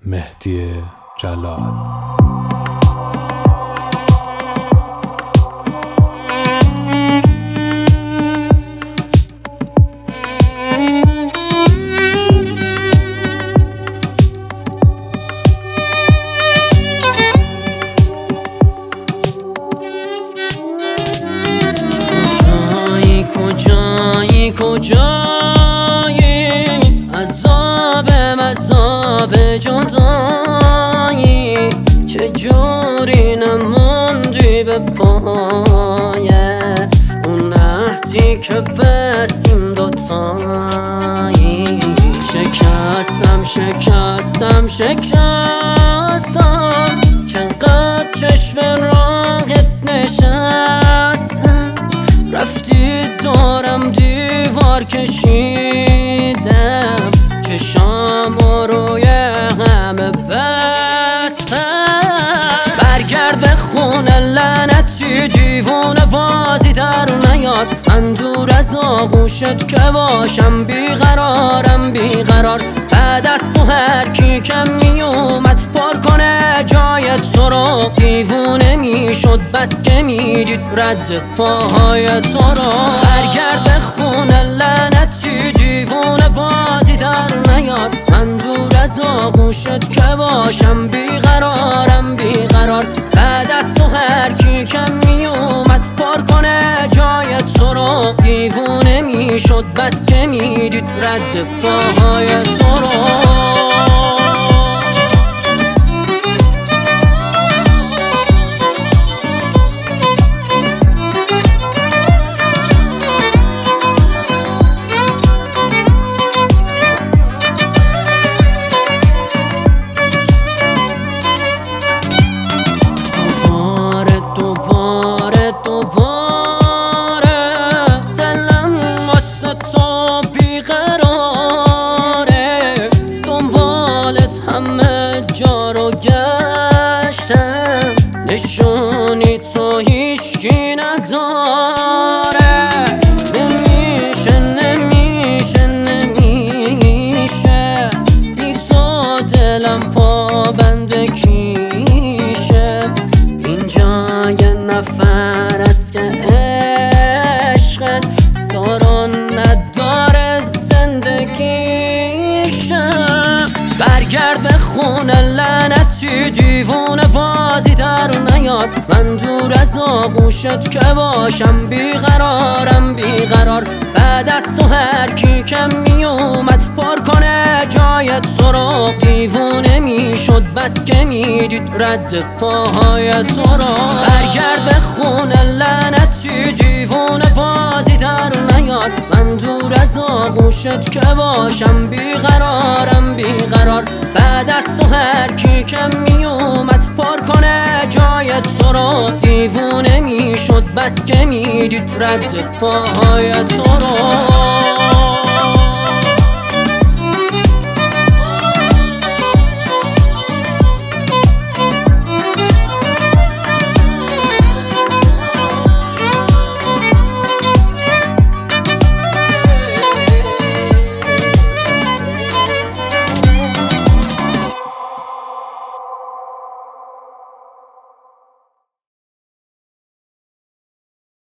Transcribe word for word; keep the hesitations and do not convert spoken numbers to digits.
مهدی جلال. کجایی کجایی عذابم عذاب جدایی، چجوری نموندی به پایه اون عهدی که بستیم دوتایی. شکستم شکستم شکستم چقدر چشم راهت نشستم، رفتی دارم دیوار کشیدم، چشام روی همه بستم. برگرد به خونه لعنتی دیوونه بازی در نیار، من دور از آغوشت که باشم بیقرارم بیقرار. بعد از تو هر کی کم میومد پر کنه جای تو رو، دیوونه میشد بس که میدید رد پاهای تو رو. برگرد به خونه لعنتی دیوونه بازی در نیار، من دور از آغوشت که باشم بیقرارم بیقرار. بعد از تو هر کی کم میومد پر کنه جای تو رو، دیوونه میشد بس که میدید رد پاهای تو رو. همه جا رو گشتم، نشونی تو هیچکی نداره. نمیشه نمیشه نمیشه بی تو دلم پابند کیشه. اینجا یه نفر است که عشقت داران نداره زندگیشه. برگرد به خونه لعنتی دیوونه بازی در نیار، من دور از آغوشت که باشم بیقرارم بیقرار. بعد از تو هر کی کم میومد پر کنه جای تو رو، دیوونه میشد بس که میدید رد پاهای تو رو. برگرد به خونه لعنتی دیوونه بازی در نیار، من دور از آغوشت که باشم بیقرارم بیقرار. بعد از تو هر کی کم میومد پر کنه جای تو رو، دیوونه میشد بس که میدید رد پاهای تو رو.